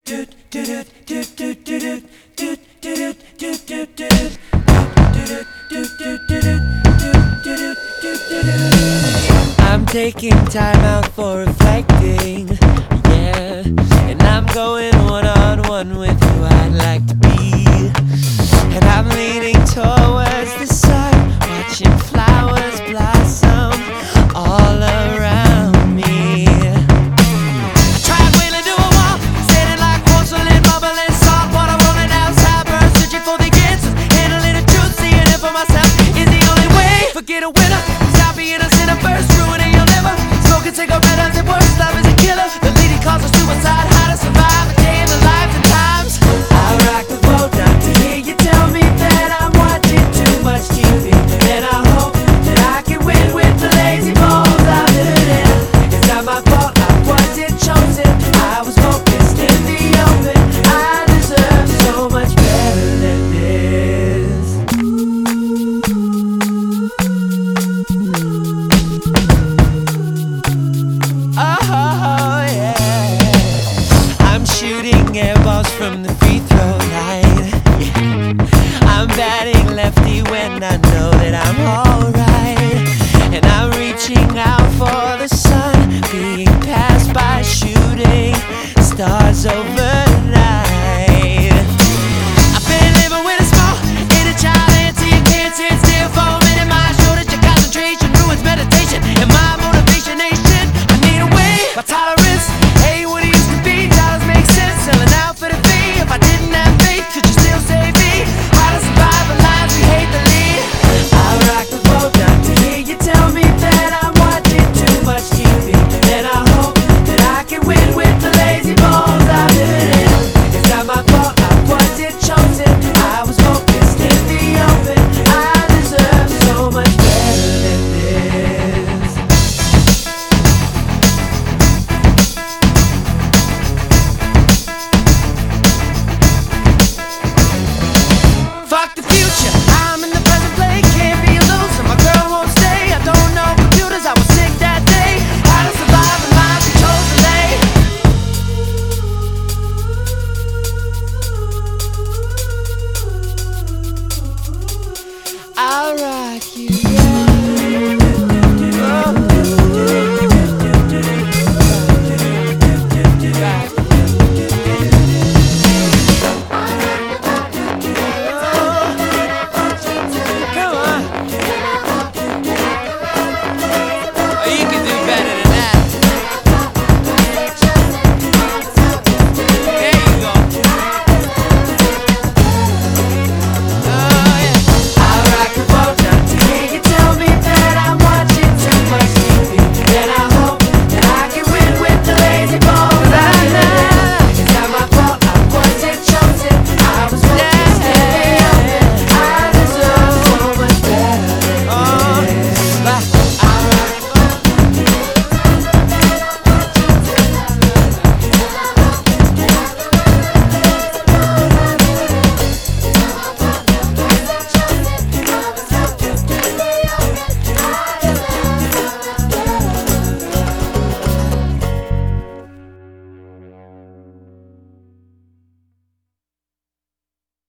I'm taking time out for reflecting, yeah. And I'm going one-on-one with who I'd like to be. And I'm leaning towards the sun, watching flowers blossom all around me. I tried wheeling to a wall, standing like porcelain, bubbling salt water rolling outside, burn, searching for the answers, handling the truth, seeing it for myself is the only way. Forget a winner, stop being a sinner first, ruining your liver. Smoking cigarettes as it works, love is a killer. The leading cause of suicide, how to survive a day in the lives and times. I rock the boat not to hear you tell me that I'm watching too much TV. And I hope that I can win with the lazy balls I've been in. It's not my fault, I wasn't chosen. I was focused in the open. I deserve so much better than this. Oh yeah, I'm shooting air balls from the free throw line. Yeah. I'm batting lefty when I know that I'm alright. And I'm reaching out for the sun, being passed by shooting stars over